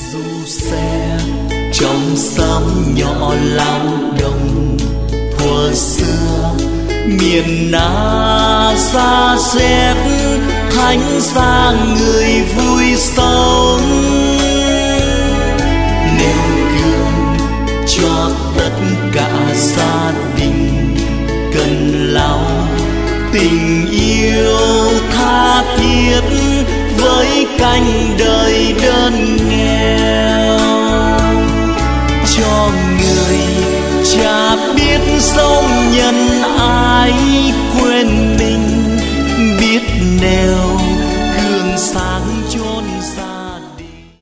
dù xe trong xóm nhỏ lao động thuở xưa, miền Nam xa xét thánh xa người vui sống, nêu gương cho tất cả gia đình cần lao tình yêu tha thiết với cánh đời đơn nghèo, cho người cha biết sống nhân ái quên mình, biết nêu gương sáng cho